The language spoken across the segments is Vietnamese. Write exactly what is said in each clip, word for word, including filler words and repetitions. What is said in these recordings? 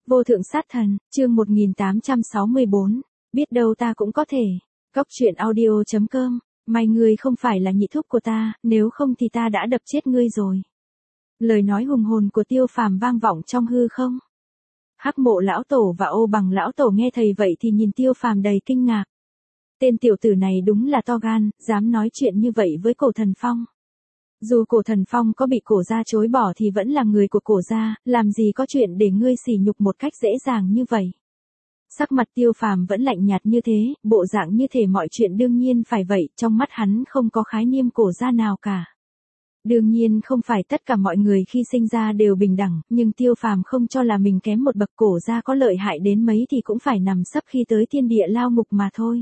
Vô thượng sát thần, chương một nghìn tám trăm sáu mươi bốn, biết đâu ta cũng có thể. Góc truyện audio chấm com, may ngươi không phải là nhị thúc của ta, nếu không thì ta đã đập chết ngươi rồi. Lời nói hùng hồn của Tiêu Phàm vang vọng trong hư không. Hắc Mộ lão tổ và Ô Bằng lão tổ nghe thầy vậy thì nhìn Tiêu Phàm đầy kinh ngạc. Tên tiểu tử này đúng là to gan, dám nói chuyện như vậy với Cổ Thần Phong. Dù Cổ Thần Phong có bị Cổ gia chối bỏ thì vẫn là người của Cổ gia, làm gì có chuyện để ngươi sỉ nhục một cách dễ dàng như vậy. Sắc mặt Tiêu Phàm vẫn lạnh nhạt như thế, bộ dạng như thể mọi chuyện đương nhiên phải vậy, trong mắt hắn không có khái niệm Cổ gia nào cả. Đương nhiên không phải tất cả mọi người khi sinh ra đều bình đẳng, nhưng Tiêu Phàm không cho là mình kém một bậc. Cổ gia có lợi hại đến mấy thì cũng phải nằm sấp khi tới thiên địa lao ngục mà thôi.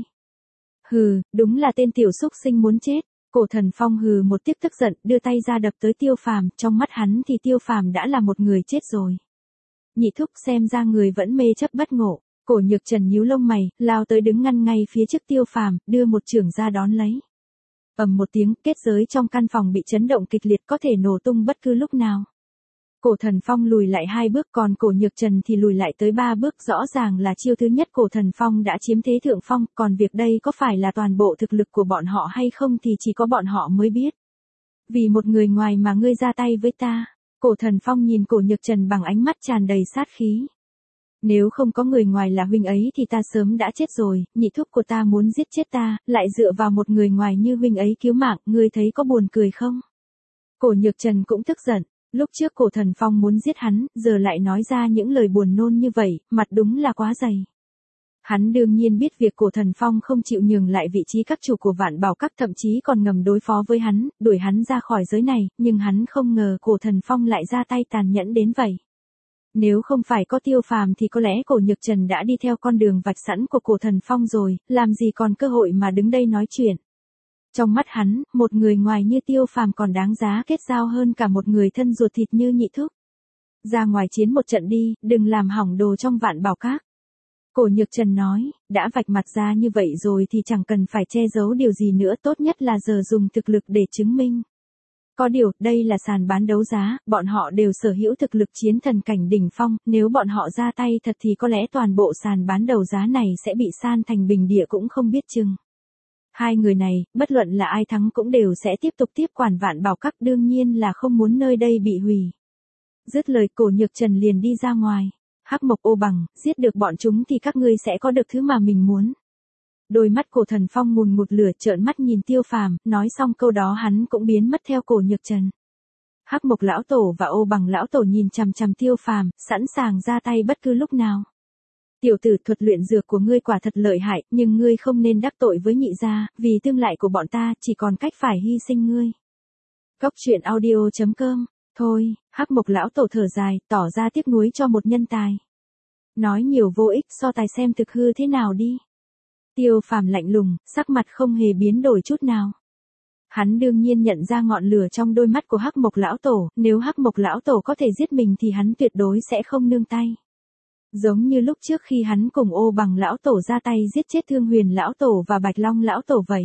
Hừ, đúng là tên tiểu xúc sinh muốn chết. Cổ Thần Phong hừ một tiếng tức giận, đưa tay ra đập tới Tiêu Phàm, trong mắt hắn thì Tiêu Phàm đã là một người chết rồi. Nhị thúc xem ra người vẫn mê chấp bất ngộ. Cổ Nhược Trần nhíu lông mày, lao tới đứng ngăn ngay phía trước Tiêu Phàm, đưa một chưởng ra đón lấy. Ầm một tiếng, kết giới trong căn phòng bị chấn động kịch liệt, có thể nổ tung bất cứ lúc nào. Cổ Thần Phong lùi lại hai bước, còn Cổ Nhược Trần thì lùi lại tới ba bước, rõ ràng là chiêu thứ nhất Cổ Thần Phong đã chiếm thế thượng phong, còn việc đây có phải là toàn bộ thực lực của bọn họ hay không thì chỉ có bọn họ mới biết. Vì một người ngoài mà ngươi ra tay với ta. Cổ Thần Phong nhìn Cổ Nhược Trần bằng ánh mắt tràn đầy sát khí. Nếu không có người ngoài là huynh ấy thì ta sớm đã chết rồi, nhị thúc của ta muốn giết chết ta, lại dựa vào một người ngoài như huynh ấy cứu mạng, ngươi thấy có buồn cười không? Cổ Nhược Trần cũng tức giận, lúc trước Cổ Thần Phong muốn giết hắn, giờ lại nói ra những lời buồn nôn như vậy, mặt đúng là quá dày. Hắn đương nhiên biết việc Cổ Thần Phong không chịu nhường lại vị trí các chủ của Vạn Bảo Các, thậm chí còn ngầm đối phó với hắn, đuổi hắn ra khỏi giới này, nhưng hắn không ngờ Cổ Thần Phong lại ra tay tàn nhẫn đến vậy. Nếu không phải có Tiêu Phàm thì có lẽ Cổ Nhược Trần đã đi theo con đường vạch sẵn của Cổ Thần Phong rồi, làm gì còn cơ hội mà đứng đây nói chuyện. Trong mắt hắn, một người ngoài như Tiêu Phàm còn đáng giá kết giao hơn cả một người thân ruột thịt như nhị thúc. Ra ngoài chiến một trận đi, đừng làm hỏng đồ trong Vạn Bảo Các. Cổ Nhược Trần nói, đã vạch mặt ra như vậy rồi thì chẳng cần phải che giấu điều gì nữa, tốt nhất là giờ dùng thực lực để chứng minh. Có điều, đây là sàn bán đấu giá, bọn họ đều sở hữu thực lực chiến thần cảnh đỉnh phong, nếu bọn họ ra tay thật thì có lẽ toàn bộ sàn bán đấu giá này sẽ bị san thành bình địa cũng không biết chừng. Hai người này, bất luận là ai thắng cũng đều sẽ tiếp tục tiếp quản Vạn Bảo Các, đương nhiên là không muốn nơi đây bị hủy. Dứt lời, Cổ Nhược Trần liền đi ra ngoài. Hắc Mộc, Ô Bằng, giết được bọn chúng thì các ngươi sẽ có được thứ mà mình muốn. Đôi mắt Cổ Thần Phong ngùn ngụt lửa, trợn mắt nhìn Tiêu Phàm, nói xong câu đó hắn cũng biến mất theo Cổ Nhược Trần. Hắc Mộc lão tổ và Ô Bằng lão tổ nhìn chằm chằm Tiêu Phàm, sẵn sàng ra tay bất cứ lúc nào. Tiểu tử, thuật luyện dược của ngươi quả thật lợi hại, nhưng ngươi không nên đắc tội với nhị gia, vì tương lai của bọn ta chỉ còn cách phải hy sinh ngươi. Góc truyện audio chấm com. Thôi, Hắc Mộc lão tổ thở dài, tỏ ra tiếc nuối cho một nhân tài. Nói nhiều vô ích, so tài xem thực hư thế nào đi. Tiêu Phàm lạnh lùng, sắc mặt không hề biến đổi chút nào. Hắn đương nhiên nhận ra ngọn lửa trong đôi mắt của Hắc Mộc lão tổ, nếu Hắc Mộc lão tổ có thể giết mình thì hắn tuyệt đối sẽ không nương tay. Giống như lúc trước khi hắn cùng Ô Bằng lão tổ ra tay giết chết Thương Huyền lão tổ và Bạch Long lão tổ vậy.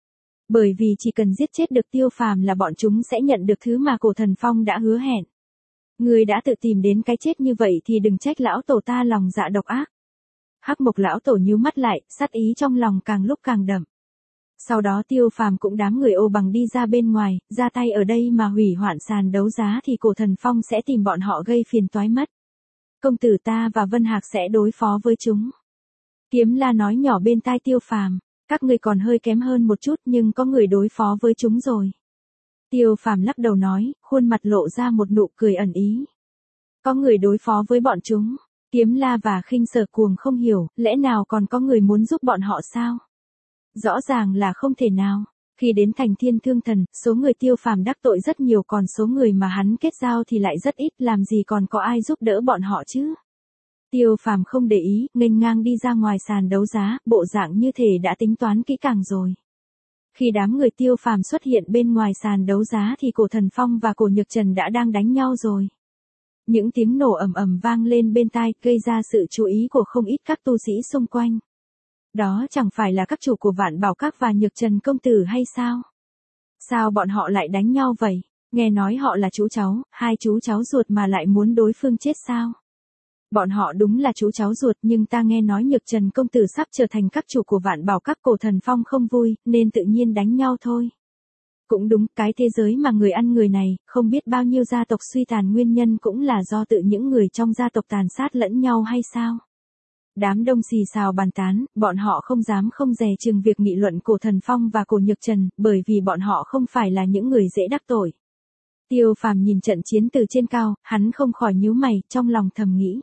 Bởi vì chỉ cần giết chết được Tiêu Phàm là bọn chúng sẽ nhận được thứ mà Cổ Thần Phong đã hứa hẹn. Ngươi đã tự tìm đến cái chết như vậy thì đừng trách lão tổ ta lòng dạ độc ác. Hắc Mộc lão tổ nhíu mắt lại, sát ý trong lòng càng lúc càng đậm. Sau đó Tiêu Phàm cũng đám người Ô Bằng đi ra bên ngoài, ra tay ở đây mà hủy hoại sàn đấu giá thì Cổ Thần Phong sẽ tìm bọn họ gây phiền toái mất. Công tử ta và Vân Hạc sẽ đối phó với chúng. Kiếm La nói nhỏ bên tai Tiêu Phàm, các ngươi còn hơi kém hơn một chút nhưng có người đối phó với chúng rồi. Tiêu Phàm lắc đầu nói, khuôn mặt lộ ra một nụ cười ẩn ý. Có người đối phó với bọn chúng. Kiếm La và Khinh Sở Cuồng không hiểu, lẽ nào còn có người muốn giúp bọn họ sao? Rõ ràng là không thể nào. Khi đến thành Thiên Thương Thần, số người Tiêu Phàm đắc tội rất nhiều, còn số người mà hắn kết giao thì lại rất ít, làm gì còn có ai giúp đỡ bọn họ chứ? Tiêu Phàm không để ý, nghênh ngang đi ra ngoài sàn đấu giá, bộ dạng như thể đã tính toán kỹ càng rồi. Khi đám người Tiêu Phàm xuất hiện bên ngoài sàn đấu giá thì Cổ Thần Phong và Cổ Nhược Trần đã đang đánh nhau rồi. Những tiếng nổ ầm ầm vang lên bên tai, gây ra sự chú ý của không ít các tu sĩ xung quanh. Đó chẳng phải là các chủ của Vạn Bảo Các và Nhược Trần công tử hay sao? Sao bọn họ lại đánh nhau vậy? Nghe nói họ là chú cháu, hai chú cháu ruột mà lại muốn đối phương chết sao? Bọn họ đúng là chú cháu ruột, nhưng ta nghe nói Nhược Trần công tử sắp trở thành các chủ của Vạn Bảo các, Cổ Thần Phong không vui, nên tự nhiên đánh nhau thôi. Cũng đúng, cái thế giới mà người ăn người này, không biết bao nhiêu gia tộc suy tàn nguyên nhân cũng là do tự những người trong gia tộc tàn sát lẫn nhau hay sao? Đám đông xì xào bàn tán, bọn họ không dám không dè chừng việc nghị luận Cổ Thần Phong và Cổ Nhược Trần, bởi vì bọn họ không phải là những người dễ đắc tội. Tiêu Phàm nhìn trận chiến từ trên cao, hắn không khỏi nhíu mày, trong lòng thầm nghĩ.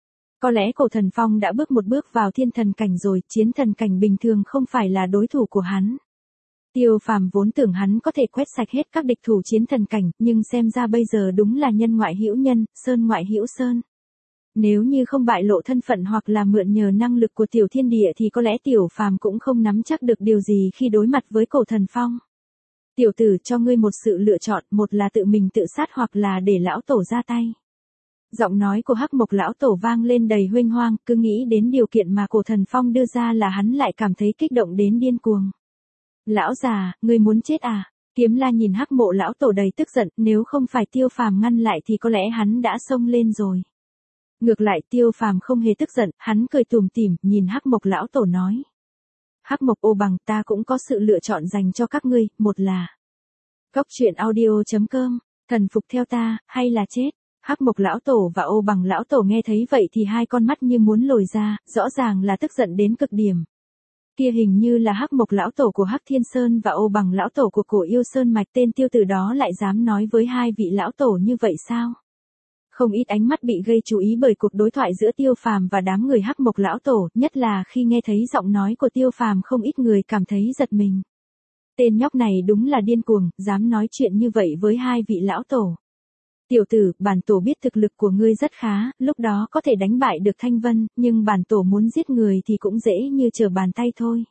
Có lẽ Cổ Thần Phong đã bước một bước vào thiên thần cảnh rồi, chiến thần cảnh bình thường không phải là đối thủ của hắn. Tiêu Phàm vốn tưởng hắn có thể quét sạch hết các địch thủ chiến thần cảnh, nhưng xem ra bây giờ đúng là nhân ngoại hữu nhân, sơn ngoại hữu sơn. Nếu như không bại lộ thân phận hoặc là mượn nhờ năng lực của tiểu thiên địa thì có lẽ Tiểu Phàm cũng không nắm chắc được điều gì khi đối mặt với Cổ Thần Phong. Tiểu tử, cho ngươi một sự lựa chọn, một là tự mình tự sát hoặc là để lão tổ ra tay. Giọng nói của Hắc Mộc lão tổ vang lên đầy huênh hoang, cứ nghĩ đến điều kiện mà Cổ Thần Phong đưa ra là hắn lại cảm thấy kích động đến điên cuồng. Lão già, ngươi muốn chết à? Kiếm La nhìn Hắc Mộ lão tổ đầy tức giận, nếu không phải Tiêu Phàm ngăn lại thì có lẽ hắn đã xông lên rồi. Ngược lại Tiêu Phàm không hề tức giận, hắn cười tủm tỉm, nhìn Hắc Mộc lão tổ nói. Hắc Mộc Ô Bằng, ta cũng có sự lựa chọn dành cho các ngươi, một là Cốc truyện audio chấm com, thần phục theo ta, hay là chết. Hắc Mộc lão tổ và Ô Bằng lão tổ nghe thấy vậy thì hai con mắt như muốn lồi ra, rõ ràng là tức giận đến cực điểm. Kia hình như là Hắc Mộc lão tổ của Hắc Thiên Sơn và Ô Bằng lão tổ của Cổ Yêu Sơn mạch, tên tiêu tử đó lại dám nói với hai vị lão tổ như vậy sao? Không ít ánh mắt bị gây chú ý bởi cuộc đối thoại giữa Tiêu Phàm và đám người Hắc Mộc lão tổ, nhất là khi nghe thấy giọng nói của Tiêu Phàm, không ít người cảm thấy giật mình. Tên nhóc này đúng là điên cuồng, dám nói chuyện như vậy với hai vị lão tổ. Tiểu tử, bản tổ biết thực lực của ngươi rất khá, lúc đó có thể đánh bại được Thanh Vân, nhưng bản tổ muốn giết người thì cũng dễ như trở bàn tay thôi.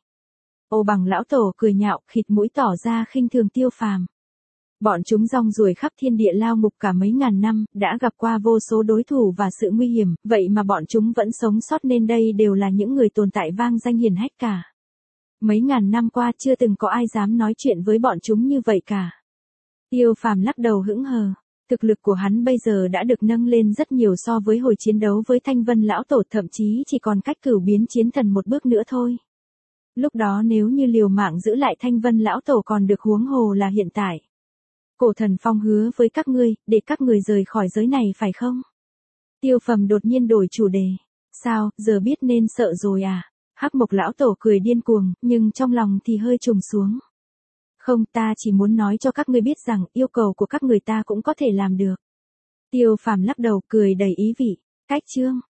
Ô Bằng lão tổ cười nhạo, khịt mũi tỏ ra khinh thường Tiêu Phàm. Bọn chúng rong ruổi khắp thiên địa lao ngục cả mấy ngàn năm, đã gặp qua vô số đối thủ và sự nguy hiểm, vậy mà bọn chúng vẫn sống sót, nên đây đều là những người tồn tại vang danh hiển hách cả. Mấy ngàn năm qua chưa từng có ai dám nói chuyện với bọn chúng như vậy cả. Tiêu Phàm lắc đầu hững hờ. Thực lực của hắn bây giờ đã được nâng lên rất nhiều so với hồi chiến đấu với Thanh Vân lão tổ, thậm chí chỉ còn cách cửu biến chiến thần một bước nữa thôi. Lúc đó nếu như liều mạng giữ lại Thanh Vân lão tổ còn được, huống hồ là hiện tại. Cổ Thần Phong hứa với các ngươi, để các người rời khỏi giới này phải không? Tiêu Phàm đột nhiên đổi chủ đề. Sao, giờ biết nên sợ rồi à? Hắc Mộc lão tổ cười điên cuồng, nhưng trong lòng thì hơi trùng xuống. Không, ta chỉ muốn nói cho các ngươi biết rằng yêu cầu của các người ta cũng có thể làm được. Tiêu Phàm lắc đầu cười đầy ý vị. Cách chương